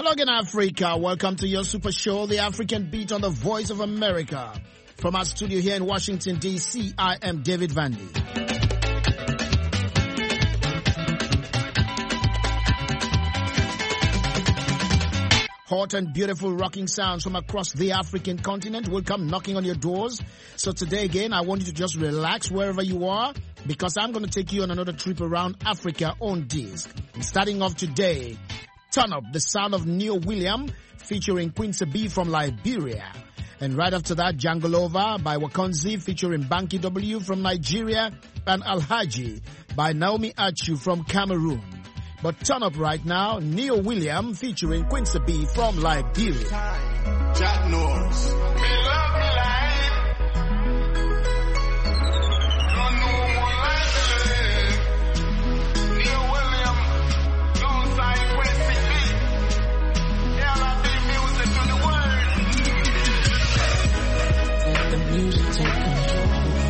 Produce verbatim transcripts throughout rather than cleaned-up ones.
Hello again, Africa. Welcome to your super show, The African Beat on the Voice of America. From our studio here in Washington, D C, I am David Vandy. Hot and beautiful rocking sounds from across the African continent will come knocking on your doors. So today again, I want you to just relax wherever you are, because I'm going to take you on another trip around Africa on disc. And starting off today, Turn Up, the sound of Neil William, featuring Quincy B from Liberia. And right after that, Jungle Over by Wakonzi, featuring Banky W from Nigeria, and Alhaji by Naomi Achu from Cameroon. But turn up right now, Neil William featuring Quincy B from Liberia. Jack Norris. Me love me life. Don't know what life is. Neil William, alongside Quincy B. Yeah, I bring music to the world. Let the music take control.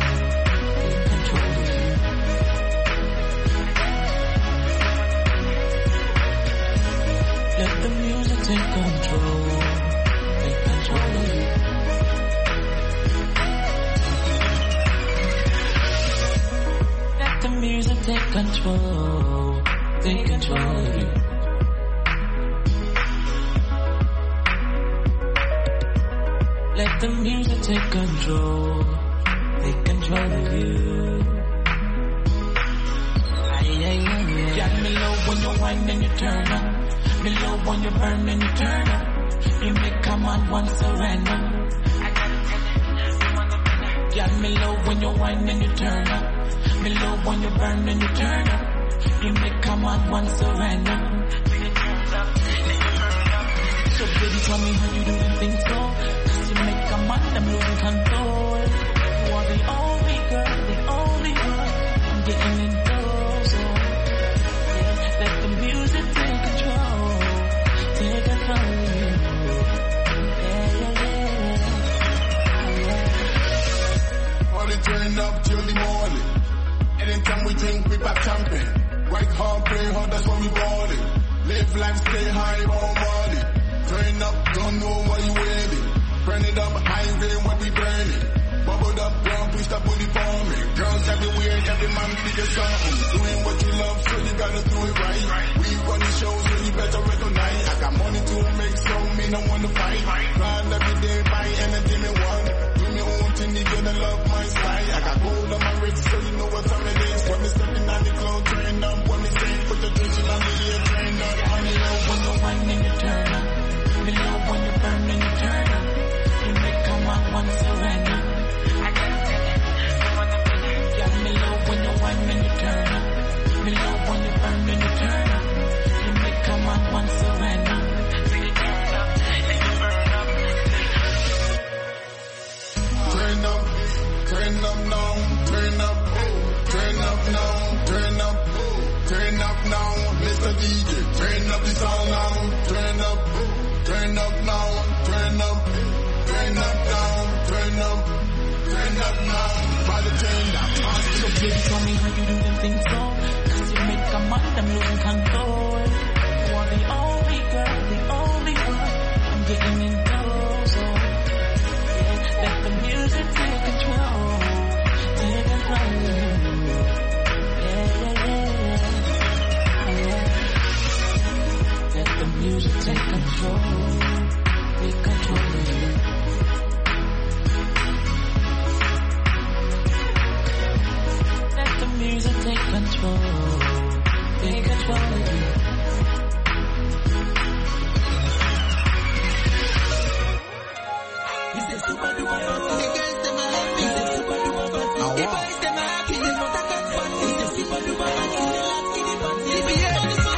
Let the music take control, take control of you. Let the music take control, take control of you. Let the music take control, take control of you. Aye, aye, aye, aye. Got me low when you whine and you turn up. Me love when you burn and you turn up. You make a man want surrender. I gotta tell you, you wanna be there. Got me love when you whine and you turn up. Me love when you burn and you turn up. You make a man want surrender. When you turn up, then you turn up. So baby, tell me how you doing things so. Cause you make a man them losing control. You are the only girl, the only one. I'm getting into so yeah, let the music take control. Take control of you. Yeah, yeah, yeah. Party turn up till the morning. Anytime we drink, we pop champagne. Work hard, play hard, that's what we bought it. Live life, stay high, all body. Turn up, don't know why you waiting. Burn it up, high grade, what we burning. Bubbled up, girl, please stop bully for me. Girls everywhere, every man figure something. Doing what you love, so you gotta do it right. We run the show, so you better recognize. I got money to make, so me no wanna fight. Grind every day, buy anything me want. Do me own thing, you gonna love my style. I got gold on my wrist, so you know what time it is. When me stepping on the cloud, turn up. When me sing, put your attention on the ear, turn up. Honey, love when you whine and you turn up. Me love when you burn and you turn up. You make a man want surrender. I gotta tell you, you wanna be there. Got me love when you whine and you turn up. Me love when you burn and you turn up. You make a man want surrender. When you turn up, then you burn up. Turn up, turn up now, turn up, turn up now, turn up, turn up now, Mister D J, turn up the sound now, turn up, turn up now, turn up, turn up now, turn up, turn up now, by the turn up. So baby, tell me how you do them things so. Cause you make a man them losing control. You are the only girl, the only one. I'm getting in close, so yeah, let the music take control. Take control. Yeah, yeah, yeah, yeah. Let the music take control. Take control of you. Let the music take control. Take control of you. Is this super duper fun? The girls them a love me. Is this super duper fun? The boys them a happy. This not a cut fun. Is this super duper fun? The last kitty fun. The beer on the fun.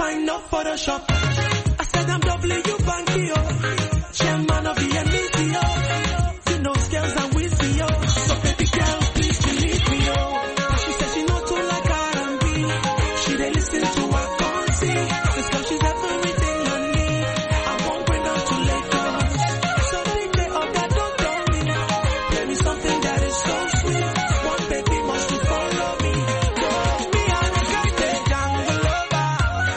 mind, no Photoshop. I said I'm W Banky, oh. Chairman of the N B C, oh. You know scales and whiskey, oh. So baby girl, please believe me, oh. She said she not too like R and B. She dey listen to her country. This girl, she's everything on me. I won't bring her to Lagos. So big day, oh God, don't tell me. Play me something that is so sweet. One baby must to follow me. So me and the guy say jungle lover.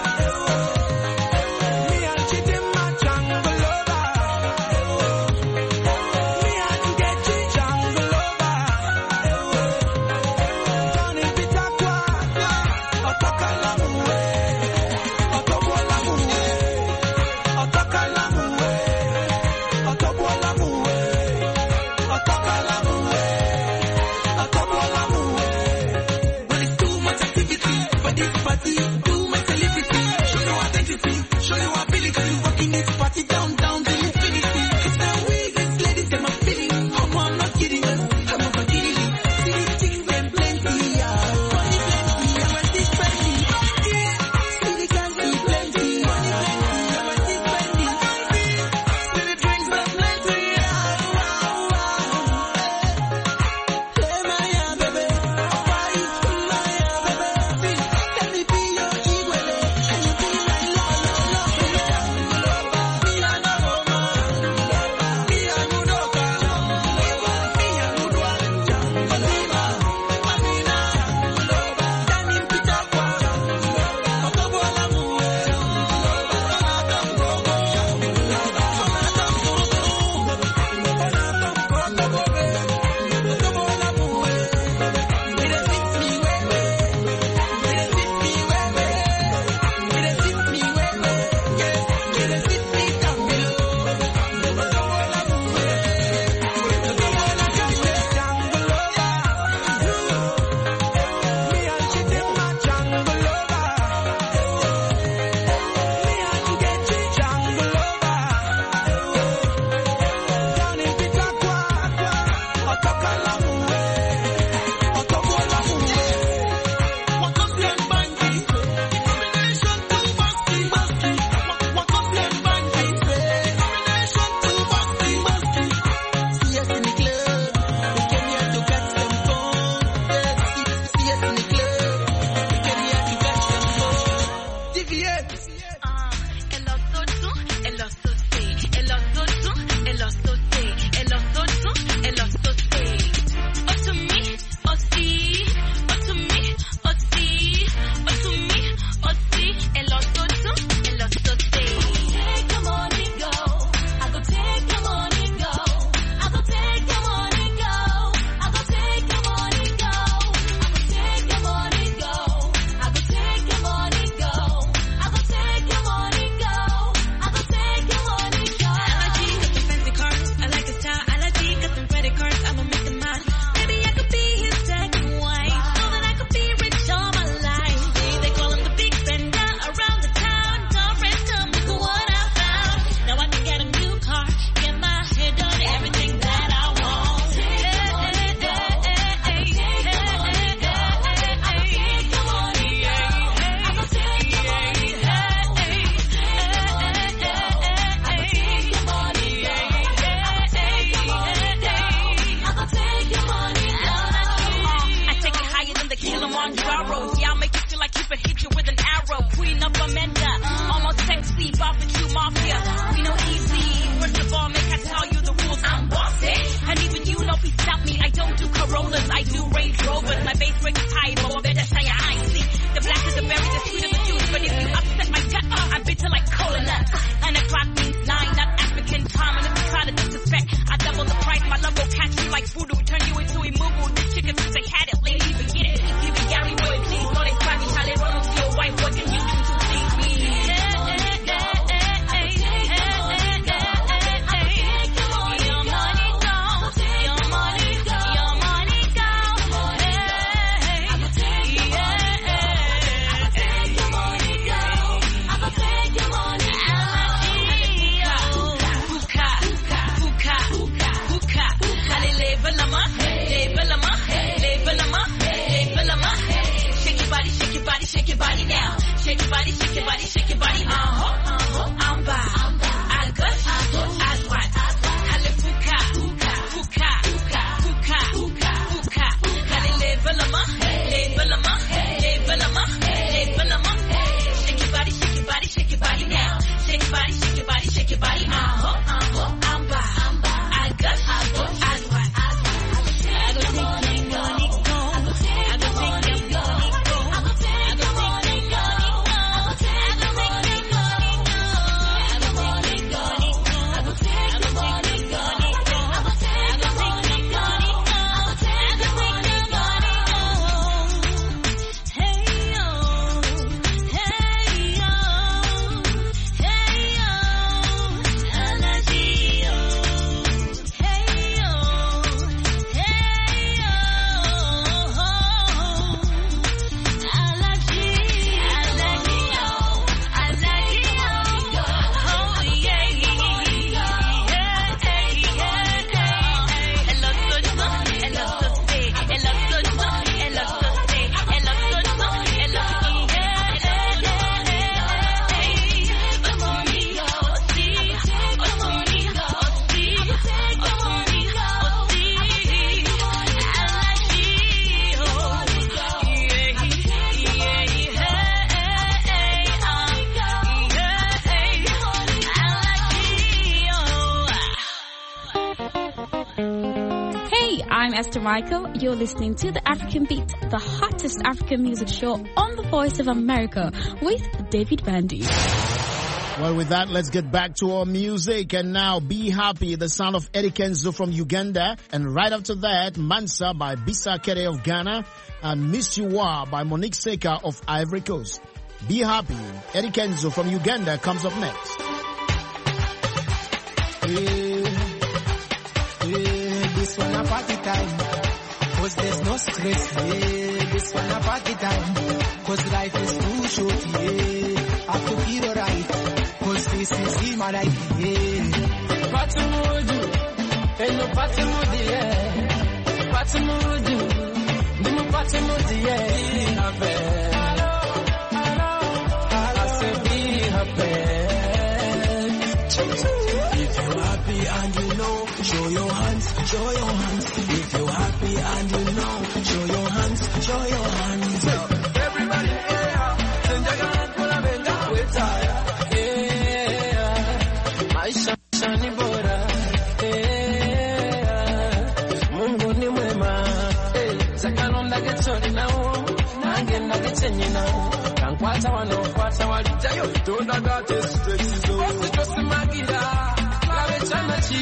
Me and Chidinma jungle lover. Me and Nkechi jungle lover. Down in Pitakwa, Otokalamuwe, Otobolamuwe, Otokalamuwe, Otobolamuwe, Otokalamuwe, Otobolamuwe. When it's too much activity for this party, too much celebrity. Show your identity, show your ability. Rocking this party down, down to infinity. It's now we, these ladies, them are feeling. Oh, I'm not kidding. I'm over kidding. See these chicks, them plenty. Yeah. Money plenty, I'm a this plenty. Yeah. See the guys, them plenty. Money plenty, I'm a this plenty. See the drinks, them plenty. Yeah. Wow, wow. Hey, my yeah, baby. Why you feel my yeah, baby? Let me be your Igwele, and you be my love, love, love. Me a no woman, me a no doka, me a no dwan, Fatima, Amina, down in Pitakwa, Otobolamuwe, Onatam Gogo, Onatam Gogo, Onatam Gogo, Otobolamuwe. It dey fit me well well, it dey fit me well well, it dey fit me well well, yes, it dey fit me down below. Otobolamuwe, Otobolamuwe, jungle lover. Me and Chidinma jungle lover. Me and Nkechi jungle lover. Down in Pitakwa, Otokalamuwe, Otobolamuwe. Waka flame banky, combination too musky, musky. Waka flame banky, combination too musky, musky. See us in the club, we came here to catch some fun. Yes, see us in the club, we came here to catch some fun. Deviate. El ototo, el osote, el ototo, el osote, el ototo, el osote. Otumi, oti, otumi, oti, otumi, oti, el ototo, el osote. Take your money, go. I go take your money, go. I go take your money, go. I go take your money, go. I go take your money, go. I go take your money, go. I go take your money, go. I go take your money, go. I like got some fancy cars. I like his style. I like got some credit cards. I'ma make them mine. Maybe I could be his second wife, so that I could be rich all my life. See, they call him the big spender around the town. Don't rest him, look at what I found. Now I can get a new car, get my hair done, everything that I want. Take your money, go. I go take your money, go. I go take your money, go. I go take your money, go. I go take your money, go. I go take your money, go. I go take your money, go. I take it higher than the Kilimanjaro. Yeah, I'll make you feel like Cupid hit you with an arrow. Queen of Amanda, almost sexy, bopping you mafia. We know easy. First of all, make I tell you the rules. I'm bossy, and even you know please stop me. I don't do Corollas, I do Range Rovers. My base break is high, but I better say I ain't see. The black is the berry, the sweet of the juice. But if you upset my gut, I'm bitter like cola nuts. And o'clock means nine, not African time. And if you try to disrespect, I double the price. My love will catch you like voodoo, turn you into a mugu. The chicken since they had it, lady, forget it. Even Gary boy, please, know they try me, how they run to your wife. What can you do to please me? Your money go, your money go, your money go. I go take your money, I go take your money, go. I go take your money, hookah, hookah, hookah, hookah. Allez, lève la main, lève la main, lève la main, lève la main. Shake your body, shake your body, shake your body now. Shake your body, shake your body, shake I'm Esther Michael. You're listening to The African Beat, the hottest African music show on the Voice of America with David Bandy. Well, with that, let's get back to our music. And now, Be Happy, the sound of Eddie Kenzo from Uganda. And right after that, Mansa by Bisa Kere of Ghana. And Miss You Are by Monique Seka of Ivory Coast. Be Happy, Eddie Kenzo from Uganda comes up next. Yeah, yeah, this one a party time, cause there's no stress. Yeah, this one a party time, cause life is too short. Yeah, I have to feel alright, cause this is my life. Yeah, party mood, ain't no party mood, yeah. Party mood, no more party mood, yeah. Be happy. I say be happy. If you're happy and you know, show your hands, show your hands. If you're happy and you know, show your hands, show your hands. Everybody, yeah, send your hand, pull a benga, we're tired. Yeah, my shani bora. Yeah, Mungu ni mwema. Hey, zakanonda getoni nao, nange na geteni nao. Kankwata wano, kwata walitayo, tonda gate stress. Wasi josi magira. Be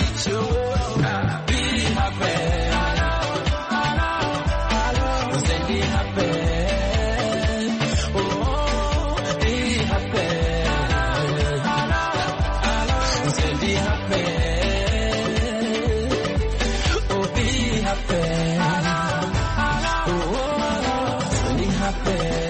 happy. Say be happy. Oh, be happy. Say be happy. Oh, be happy. Oh, be happy.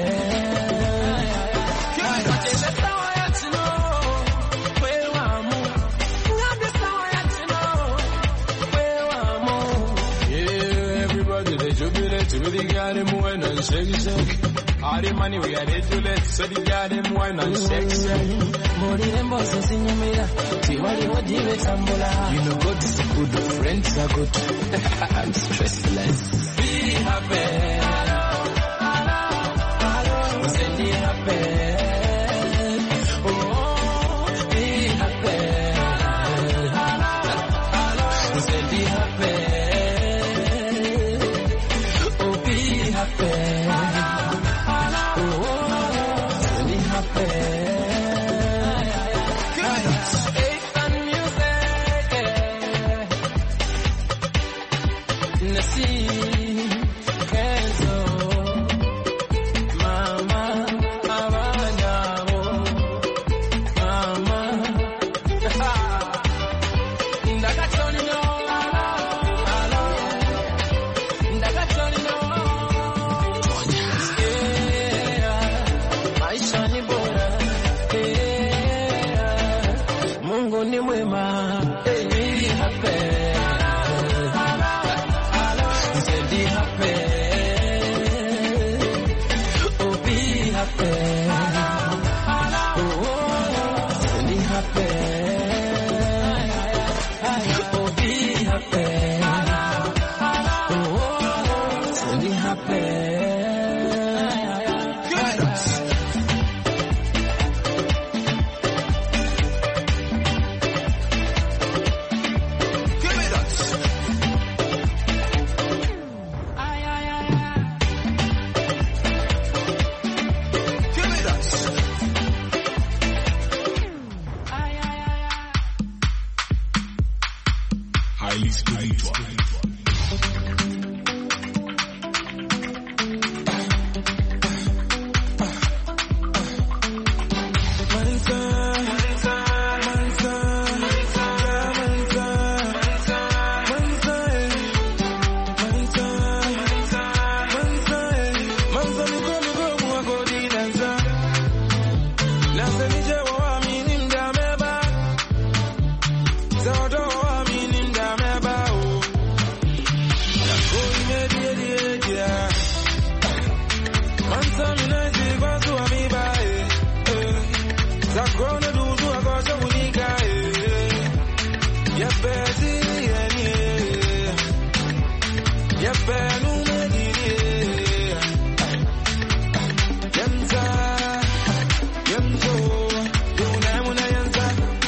The garden wine and shake shake. All the money we had to let so the garden wine and shake shake. Mori rembo sinyo mira. Tiwali wadi betambula. You know God is good, friends are good. I'm stressless. Be happy. Say be happy. Oh, be happy. Say be happy.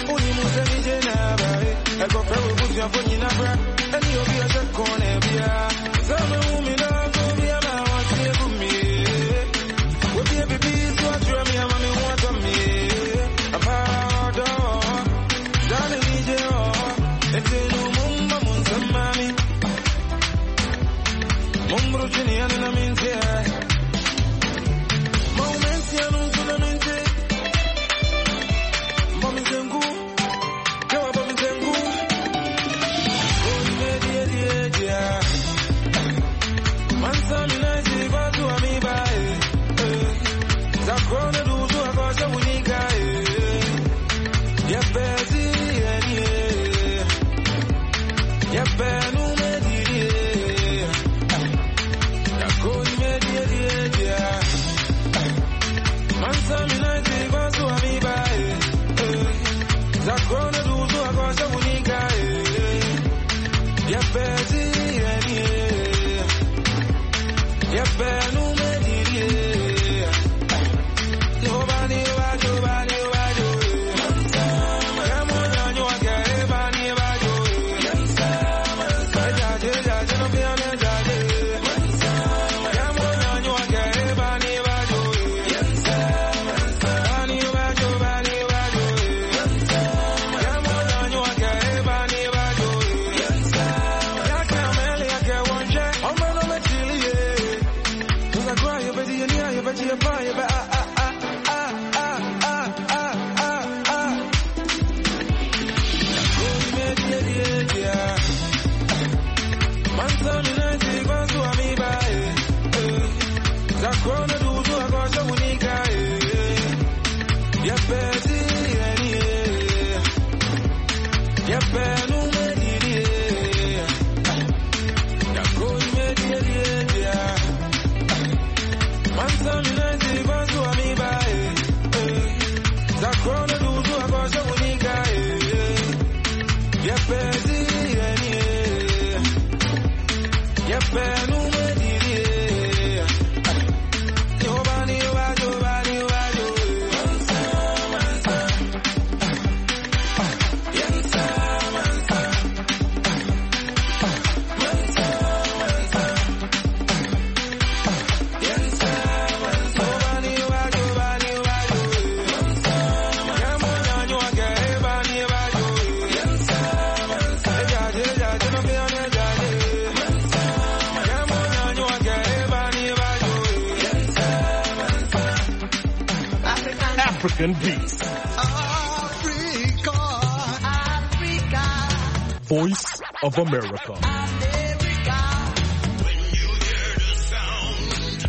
Any of you are just gonna be African Beat. Africa, Africa, Voice of America. America. When you hear the sound,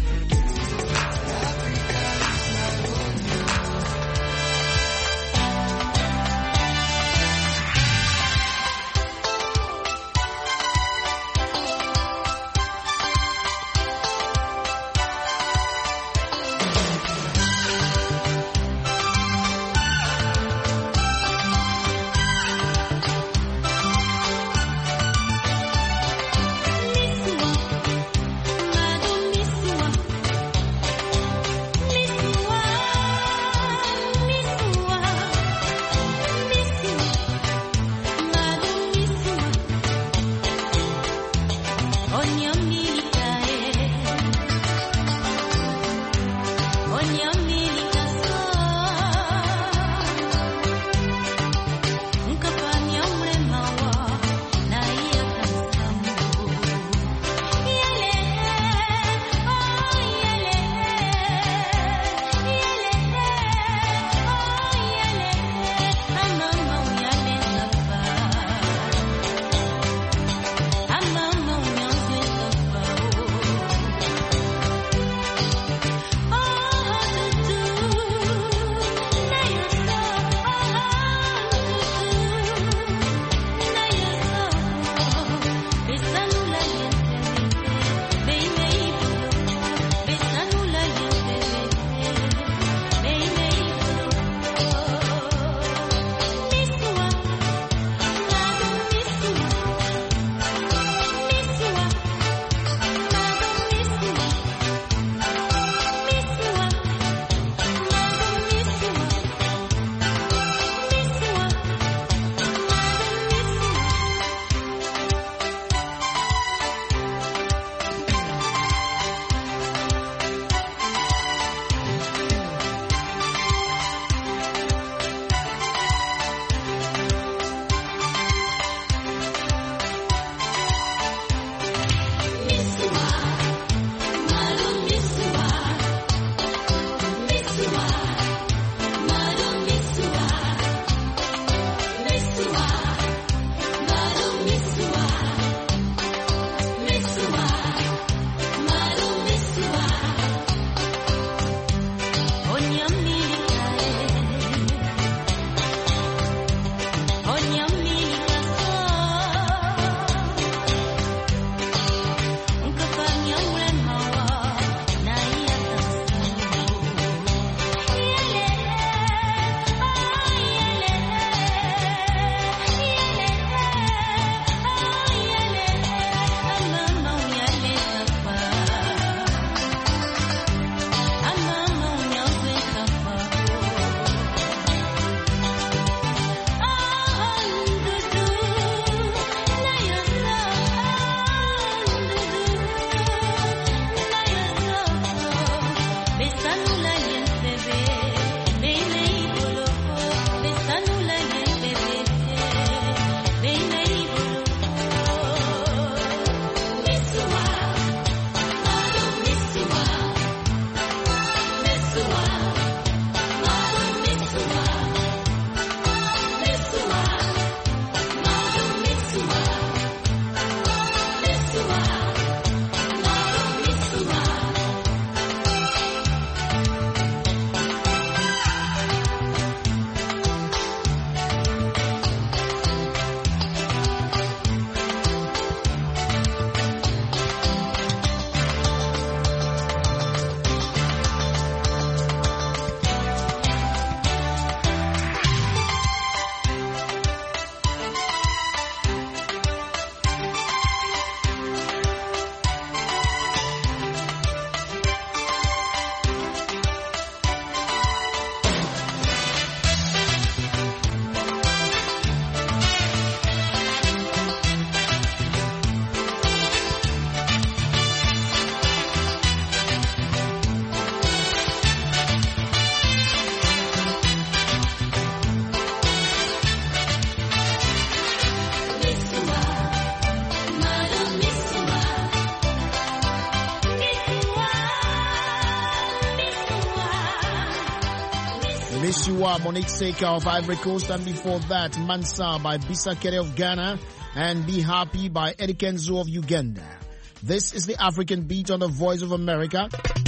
Joshua Monique Seka of Ivory Coast, and before that, Mansa by Bisa Kere of Ghana, and Be Happy by Eddie Kenzo of Uganda. This is the African Beat on the Voice of America.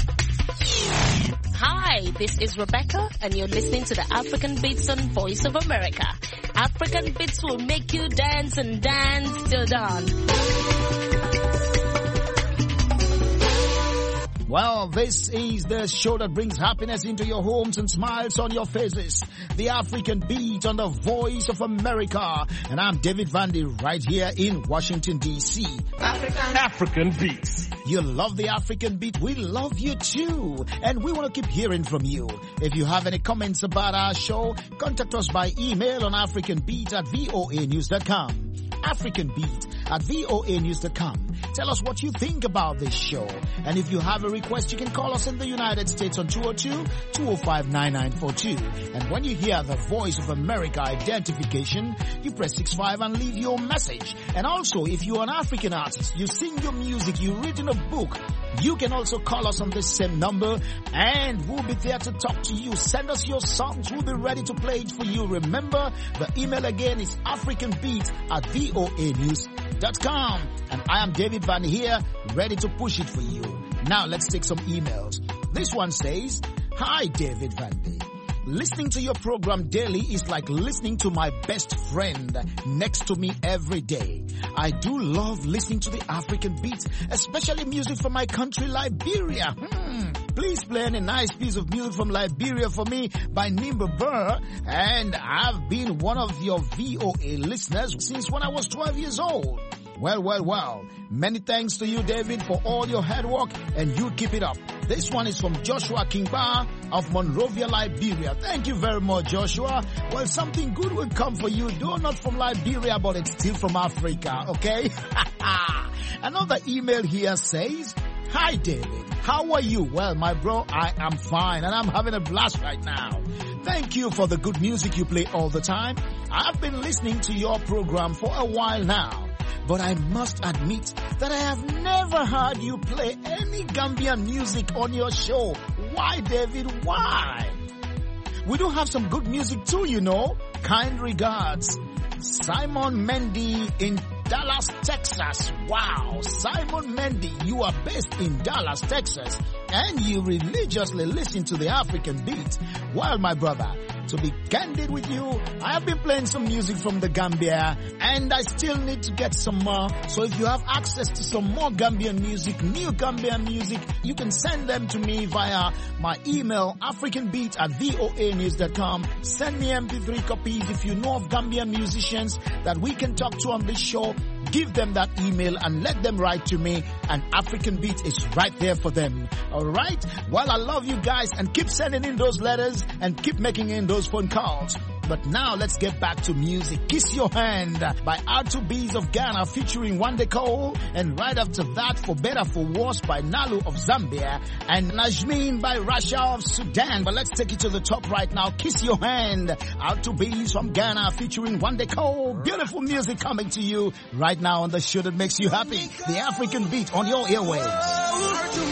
Hi, this is Rebecca, and you're listening to the African Beats on Voice of America. African Beats will make you dance and dance till dawn. Well, this is the show that brings happiness into your homes and smiles on your faces. The African Beat on the Voice of America. And I'm David Vandy right here in Washington, D C African, African Beats. You love the African Beat. We love you too. And we want to keep hearing from you. If you have any comments about our show, contact us by email on africanbeat at voa news dot com. African Beat at voa news dot com. Tell us what you think about this show. And if you have a request, you can call us in the United States on two oh two, two oh five, nine nine four two. And when you hear the Voice of America identification, you press six five and leave your message. And also, if you're an African artist, you sing your music, you read in a book, you can also call us on this same number and we'll be there to talk to you. Send us your songs. We'll be ready to play it for you. Remember, the email again is africanbeat at voa news dot com. And I am David Van here, ready to push it for you. Now let's take some emails. This one says, Hi David Van. Listening to your program daily is like listening to my best friend next to me every day. I do love listening to the African Beat, especially music from my country, Liberia. Hmm. Please play a nice piece of music from Liberia for me by Nimba Burr. And I've been one of your V O A listeners since when I was twelve years old. Well, well, well. Many thanks to you, David, for all your hard work, and you keep it up. This one is from Joshua Kingba of Monrovia, Liberia. Thank you very much, Joshua. Well, something good will come for you, though not from Liberia, but it's still from Africa, okay? Another email here says, Hi, David. How are you? Well, my bro, I am fine, and I'm having a blast right now. Thank you for the good music you play all the time. I've been listening to your program for a while now. But I must admit that I have never heard you play any Gambian music on your show. Why, David? Why? We do have some good music too, you know. Kind regards, Simon Mendy in Dallas, Texas. Wow, Simon Mendy, you are based in Dallas, Texas, and you religiously listen to the African Beat. Well, my brother, to be candid with you, I have been playing some music from the Gambia, and I still need to get some more. So if you have access to some more Gambian music, new Gambian music, you can send them to me via my email, africanbeat at voa news dot com. Send me M P three copies if you know of Gambian musicians that we can talk to on this show. Give them that email and let them write to me, and African Beat is right there for them. Alright? Well, I love you guys, and keep sending in those letters and keep making in those phone calls. But now let's get back to music. Kiss Your Hand by R two B's of Ghana featuring Wande Cole, and right after that, For Better For Worse by Nalu of Zambia, and Najmeen by Russia of Sudan. But let's take it to the top right now. Kiss Your Hand, R two B's from Ghana featuring Wande Cole. Beautiful music coming to you right now on the show that makes you happy. The African Beat on your airwaves.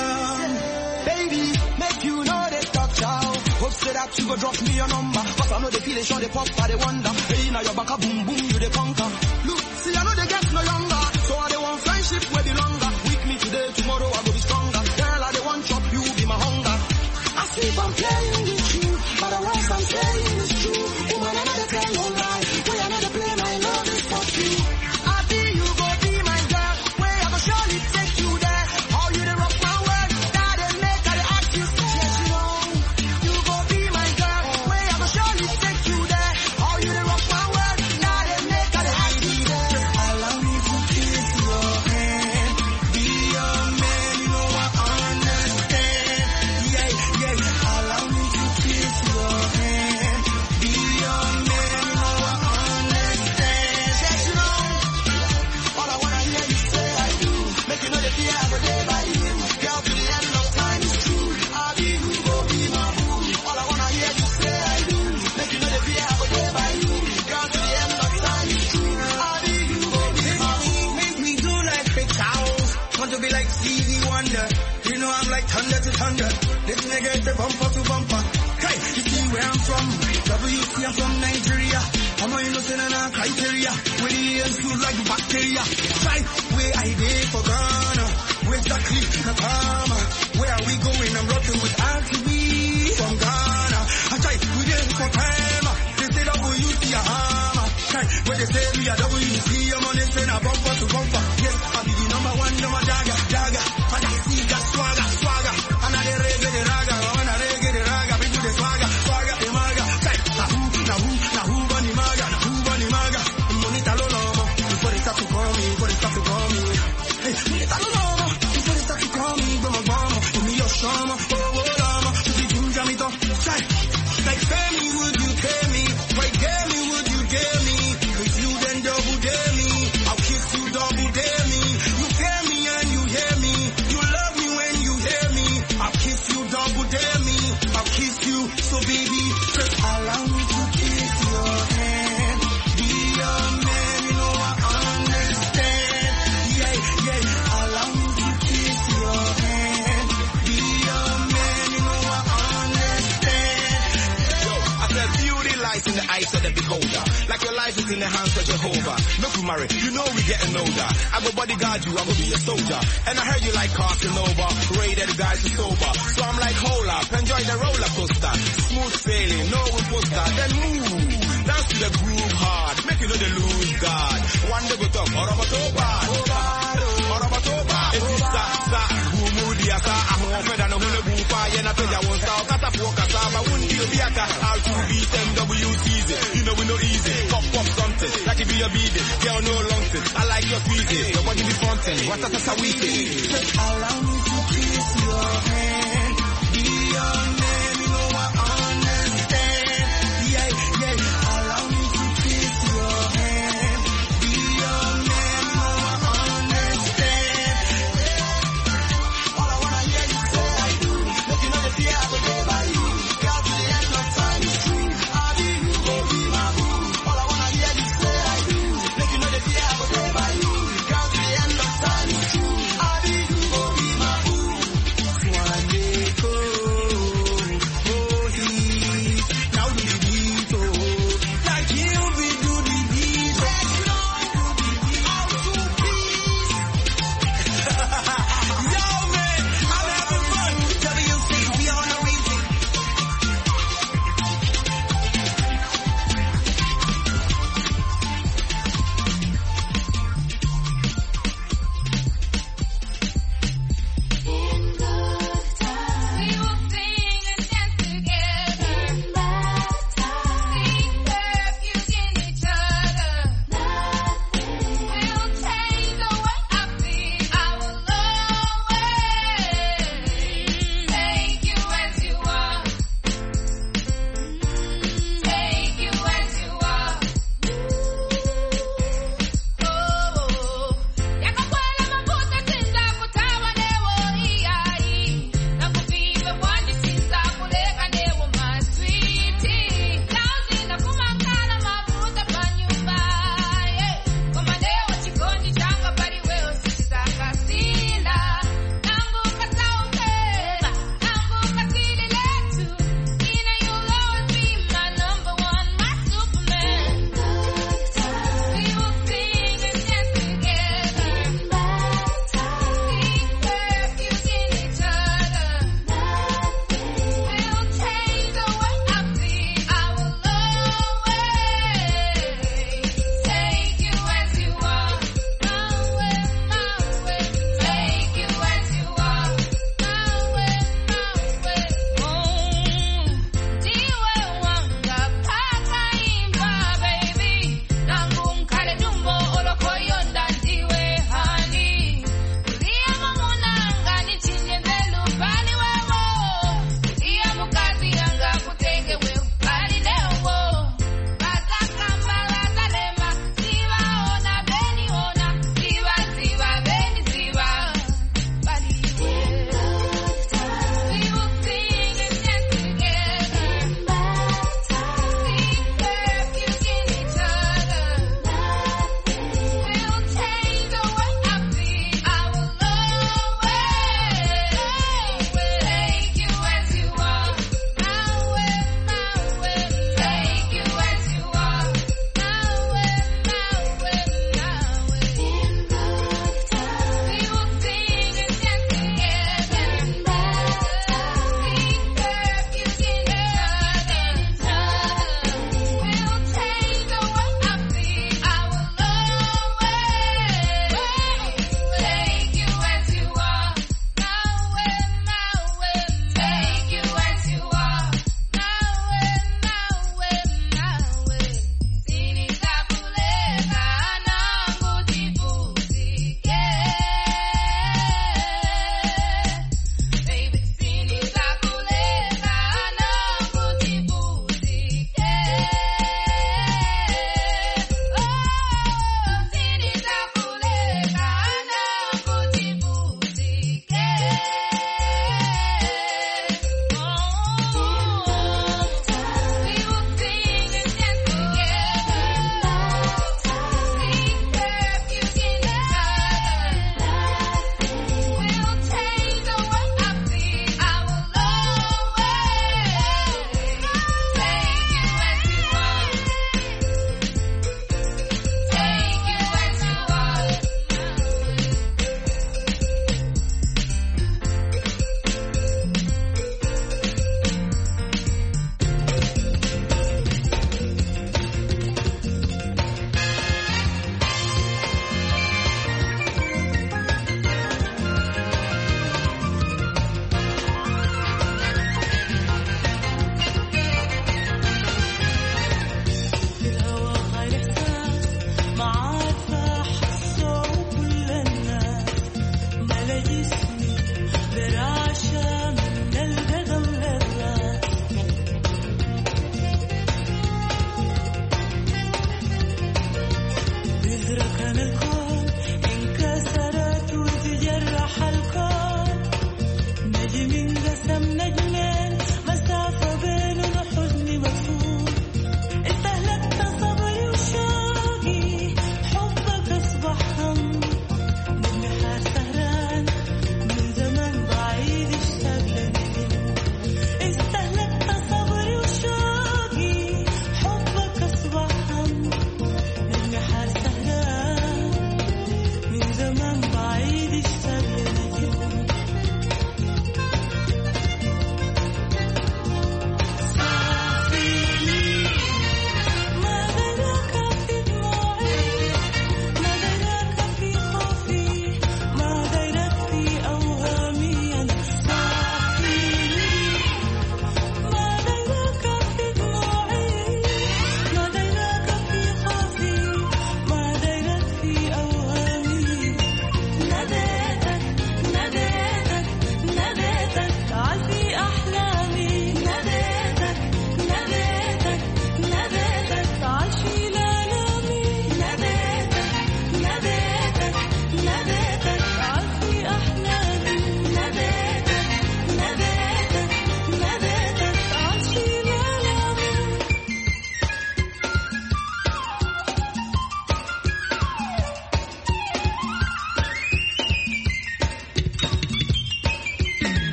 Baby, make you know they talk shout. Hope say that you go drop me your number, but I know the feeling sure they pop, but they wonder. Hey, now your back a boom boom, you they conquer. Look, see I know they get no younger, so I they want friendship where be longer. Weak me today, tomorrow I go be stronger. Girl, I they want chop, you be my hunger. I sleep, I'm playing with you, but the words I'm saying is true. Woman, I know they tell no lie, way I know they play my love is for you. I be you go be my girl, way I go surely take you there. How you they rock my world, that they make I they ask you to change you on. You go be my girl, way I go surely take you there. How you they rock my world, now they make I they ask you there. Allow me to kiss your hand, be your man, you know I understand. Yeah, yeah, allow me to kiss your hand, be your man, you know I understand. Yes, you know, all I wanna hear you say I do, make you know the fear every day by you. Girl, to the end of time is true. I'll be you, go be my boo. All I wanna hear you say I do, make you know the fear every day by you. Girl, to the end of time is true. I'll be you, go be my boo. Make me do like big towels, want to be like Stevie Wonder. You know I'm like thunder to thunder. This nigga is the bumper to bumper. Hey, you see where I'm from? W C, I'm from Nigeria. I'm a innocent and a criteria. With the ears feel like bacteria. Try where I did for Ghana. Where's the click, Nakama? Where are we going? I'm rocking with R T B from Ghana. I try, we did for time. They say W C a hammer. Try, where they say we are W C, I'm on this train, a bumper to bumper. Yes, I'll be the number one, number dagger, dagger. And I see that swagger, swagger. And I reggae the raga, and I reggae the raga. We do the swagger, swagger, the maga. Try, na who, na who, na who, bunny maga, na who, bunny maga. Monita lo lomo, before they start to call me, before they start to call me. Hey, monita lo lomo, before they start to call me, gomo gomo. Give me your shama, oh, oh, lama. To be ginger me to, try. Like, pay me, would you pay me? Wait, get me, would you dare me? With you, then double dare me. I'll kiss you, double dare me. You hear me and you hear me. You love me when you hear me. I'll kiss you, double dare me. I'll kiss you, so baby, just allow me to kiss your hand. Be your man, you know I understand. Yeah, yeah, allow me to kiss your hand. Be your man, you know I understand. Yo, I said beauty lies in the eyes of the beholder. Like your life is in the hands of Jehovah. Look, we married, you know we getting older. I go bodyguard you, I go be a soldier. And I heard you like Casanova, rated guys are sober. So I'm like, hold up, enjoy the roller coaster. Smooth sailing, no imposter, then move. Dance to the groove hard, make you know the lose guard. One day go talk, Orabatoba, Orabatoba. If you start, start, who moody, I saw, I'm more fed than a hula boo fire, and I tell you, I won't stop, Kata Fuoka, Saba, wouldn't you be a car, R two B, M W T Z, you know we know easy, pop, pop something, like it be a beat, girl, no long thing, I like your sweetie, your body be frontin', what's that, that's a weetie. Just allow me to kiss your hand, be your man, you know I understand. Yeah, yeah, allow me to kiss your hand, be your man, you know I understand. All I wanna hear you say I do, make you know the fear I will go by you. Girl, to the end of time is true, I'll be you, go be my boo. All I wanna hear you say I do, make you know the fear I will go by you. Girl, to the end of time is true, I'll be you, go be my boo.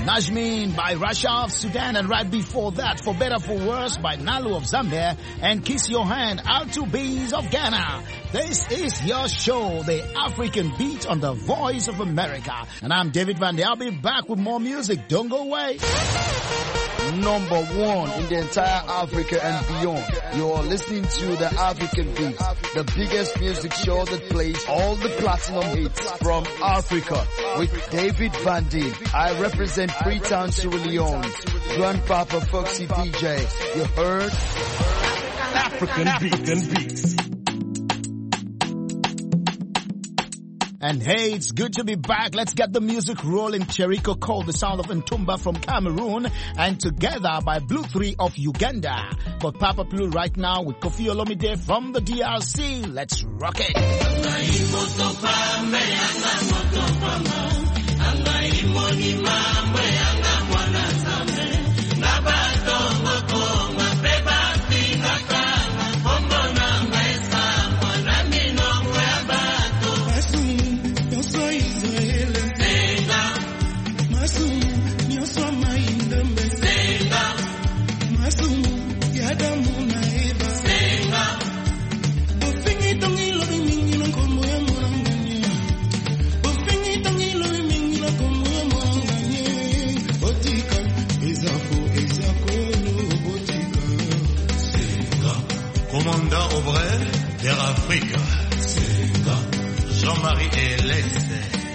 Najmin by Rasha of Sudan, and right before that, For Better For Worse by Nalu of Zambia, and Kiss Your Hand, Alto Bees of Ghana. This is your show, The African Beat on the Voice of America. And I'm David Van I'll be back with more music. Don't go away. Number one in the entire Africa and beyond. You're listening to The African Beat, the biggest music show that plays all the platinum hits from Africa with David Van Dien. I represent Freetown, Sierra Leone. Grandpapa Foxy D J. You heard? African Beat and Beats. And hey, it's good to be back. Let's get the music rolling. Cheriko Cole, the sound of Ntumba from Cameroon, and Together by Blue three of Uganda. But Papa Blue right now with Koffi Olomide from the D R C. Let's rock it. Commandant Aubray d'Air Afrique, Jean-Marie Eleste,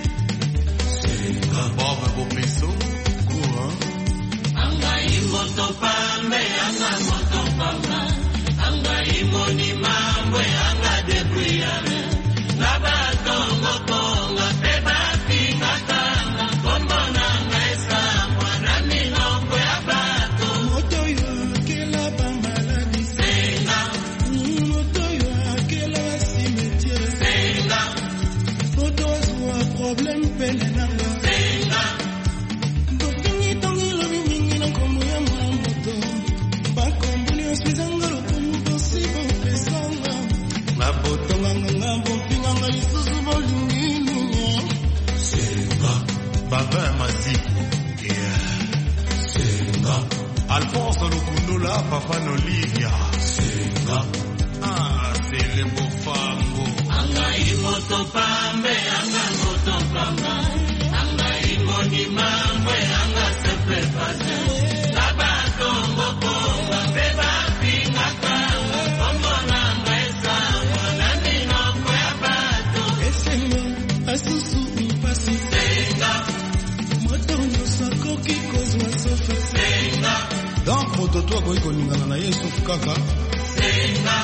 Bob Bopesso, Courant. Angai moto pambe, anga moto pamba, angai moni mamwe, anga debriare, nabato ngokonga, peba pinga tanga, kombona ngaisa, mwana minongwe abato. Moto yo kela bambalani senga, moto yo kela cimetière senga, moto zwa problème pele nanga senga. Dokingi tongi lo mingi na komu ya moto, bakombuni osizanga lo komu posibo pesanga, maboto nganga ngambo pinga ngai susu bolingini senga, baba maziku yeah senga, Alphonse Lukundula papa Nolivia senga, ah c'est le beau fango, anga imoto pambe, anga moto pamba, anga imoni mamwe, anga sepe pase, tabato ngokonga, beba pinga kanga, kombo nanga esa, mwana minokwe abato. Esenga, asusu mpasi senga, moto nyosako kikozwa sofe senga, donc moto to akoki koningana na ye sofu kaka senga.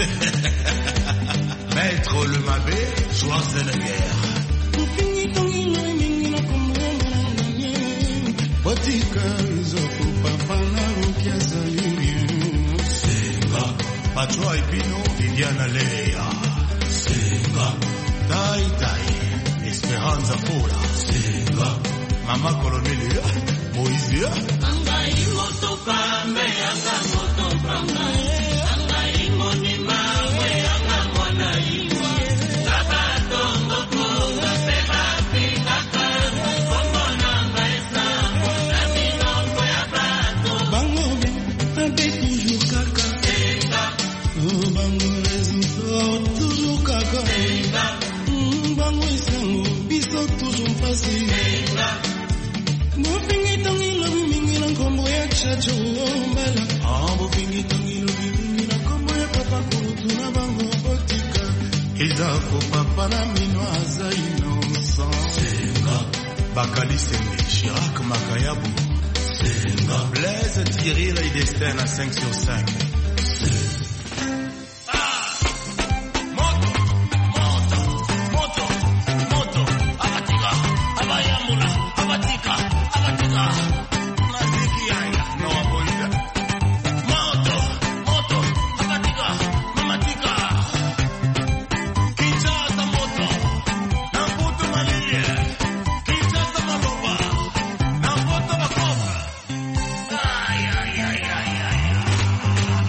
Maître le Mabé, Schwarzenegger. Kufingi tongi lo mingi na komonga na nye, botika zoko papa na rukia salimi senga, Pachoa Ipino, Viviana Leia senga, Tai Tai, Esperanza Pola senga, Mama Colonel Moïse. Anga imoto pambe, anga moto pambe, anga imoni mawe, anga mwana iwa, tabato ngokonga, peba pinga kanga, kombo nanga esa, mwana minongwe abato. Bangobe, abe toujours kaka senga, bango résultat toujours kaka senga, bango isango, biso toujours mpasi senga. Bofingi tongi lo mingi na kombo ya chacho mbala, ah bofingi tongi lo mingi na kombo ya papa kurutu na bango botika, izako papa na mino aza innocent senga, Bakali Sembe, Chirac Makayabu senga, Blaise Thierry et Destin à cinq sur cinq senga. Ay, ay, ay, ay, ay, ay.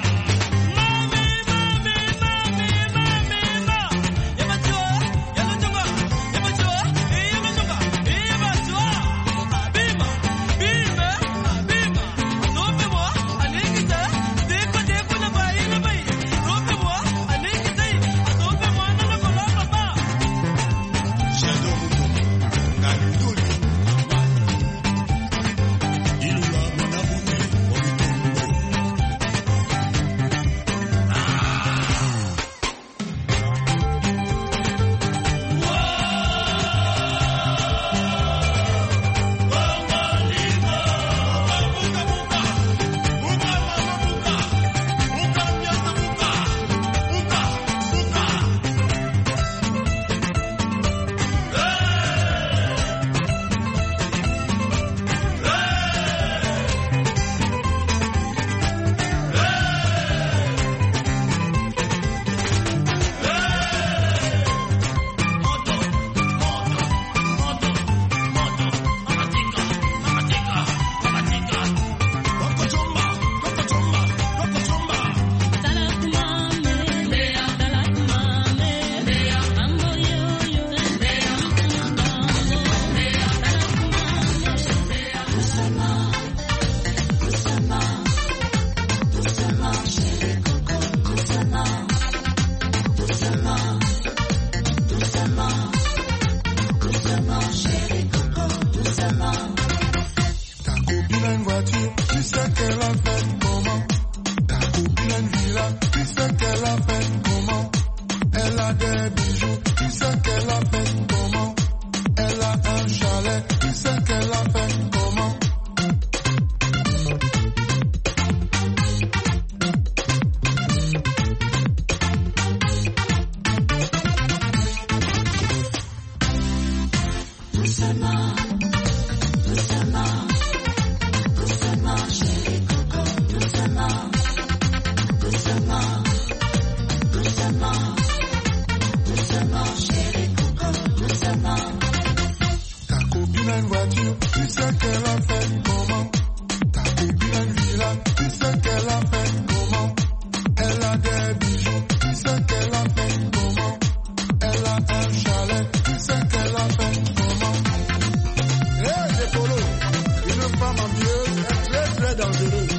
voiture, tu sais qu'elle a fait comment? Ta copine vit là, tu sais qu'elle a fait comment? Elle a des bijoux, tu sais qu'elle a fait comment? Elle a un chalet, tu sais qu'elle a fait comment? Hé, hey, Dépolo, une femme ambieuse est très très dangereuse.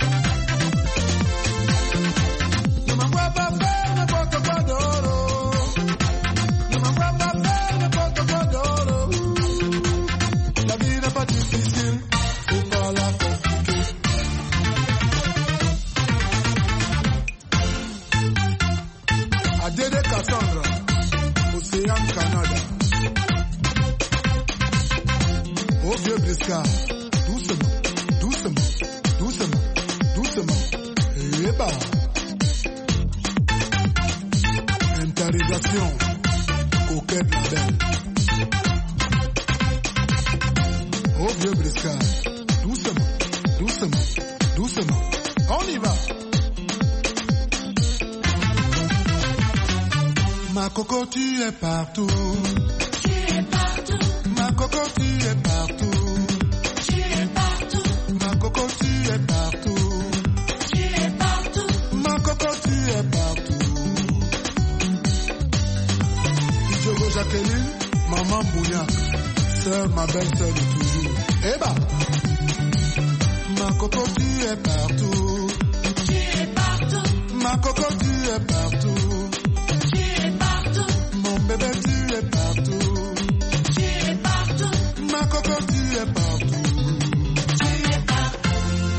Ne m'envoie pas faire n'importe quoi d'oro. Ne m'envoie pas faire n'importe quoi d'oro. La vie n'est pas difficile, faut pas la compliquer. À Dédé Cassandra, Océan Canada. Au vieux Briscard, doucement, doucement, doucement, doucement. Et bah. Interrogation, coquette la belle. Au vieux Briscard, doucement, doucement, doucement. On y va. Ma coco, tu es partout. Tu es partout. Ma coco, tu es partout. Tu es partout. Ma coco, tu es partout. Tu es partout. Ma coco, tu es partout. Diogo Jacqueline, maman Bougnac, sœur, ma belle-sœur de toujours. Eh bah, ma coco, tu es partout. Tu es partout. Ma coco, tu es partout. Tu es partout. Mon bébé, tu es partout. Tu es partout. Ma coco, tu es partout. Tu es partout.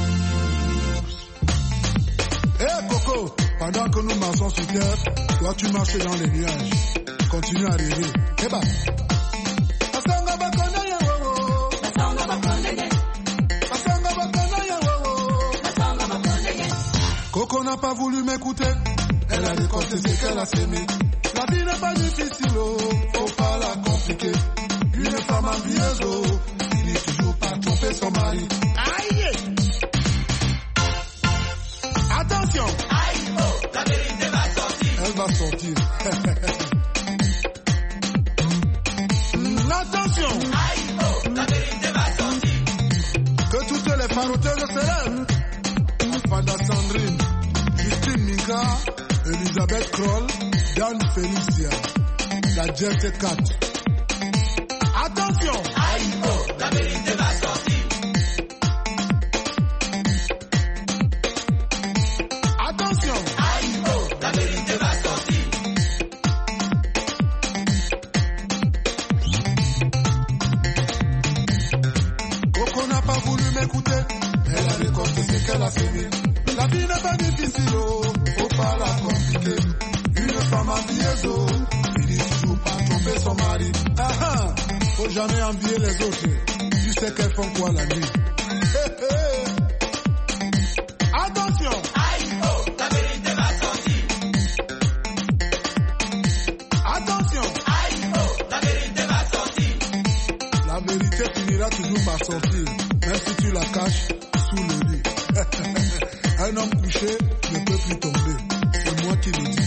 Eh Coco, pendant que nous marchons sur terre, toi tu marches dans les nuages. Continue à rêver. Eh bah. Basanga bakona ya wowo. Basanga bakona ya. Basanga bakona ya wowo. Basanga bakona ya. Coco n'a pas voulu m'écouter. Elle a récolté ce qu'elle a semé. La vie n'est pas difficile, oh. Faut pas la compliquer. Une femme envieuse, oh. Finit toujours par tromper son mari. Aïe! Attention! Aïe! Oh, la vérité va sortir. Elle va sortir. Attention! Aïe, oh, la vérité va sortir. Que toutes les faroteuses se lèvent. Fada Sandrine, Justine Minka, Elisabeth Kroll, Dan Felicia, la Jet quatre. Attention! Aïe, oh, la vérité va sortir. Attention! Aïe, oh, la vérité va sortir. Écoutez, elle a récolté ce qu'elle a semé. La vie n'est pas difficile, oh, faut pas la compliquer. Une femme envieuse, oh, finit toujours par tromper son mari. Ah ah, faut jamais envier les autres. Tu sais qu'elles font quoi la nuit. Hey, hey. Attention! Aïe, oh, la vérité va sortir. Attention! Aïe, oh, la vérité va sortir. La vérité finira toujours par sortir. Même si tu la caches sous le lit. Un homme couché ne peut plus tomber. C'est moi qui le dis.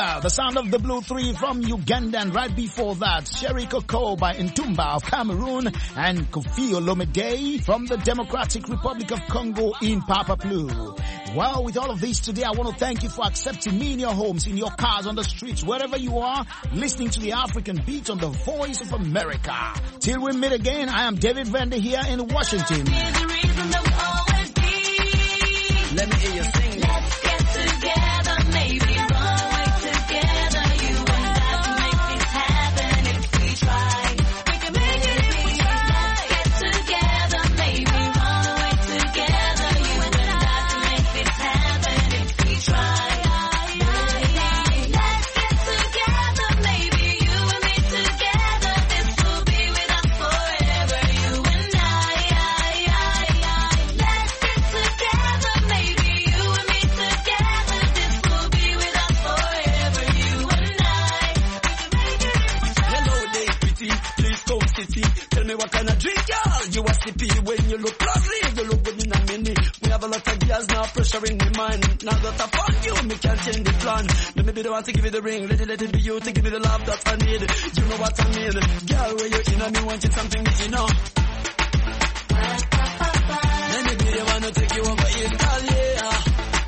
Kenya, the sound of the Blue Three from Uganda, and right before that, Sherry Coco by Ntumba of Cameroon, and Kofi Olomide from the Democratic Republic of Congo in Papa Blue. Well, with all of this today, I want to thank you for accepting me in your homes, in your cars, on the streets, wherever you are, listening to the African Beat on the Voice of America. Till we meet again, I am David Vander here in Washington. Let me hear you sing. Let's get together, maybe run away together. You and I can make this happen if we try. We can make it if we try. Let's get together, maybe run away together. You and I can make this happen if we try. Let's get together, maybe you and me together. This will be with us forever. You and I. Let's get together, maybe you and me together. This will be with us forever. You and I. Hello there, pretty. Please come city. Tell me what kind of drink, girl. You are sippy when you look lovely. You look good in a mini. We have a lot of girls now pressuring me mind. Now that I found you, me can't change the plan. Let me be the one to give you the ring. Let it, let it be you to give me the love that I need. You know what I mean? Girl, when you're in on me, wanting something that you know. Let me be the one to take you over Italy.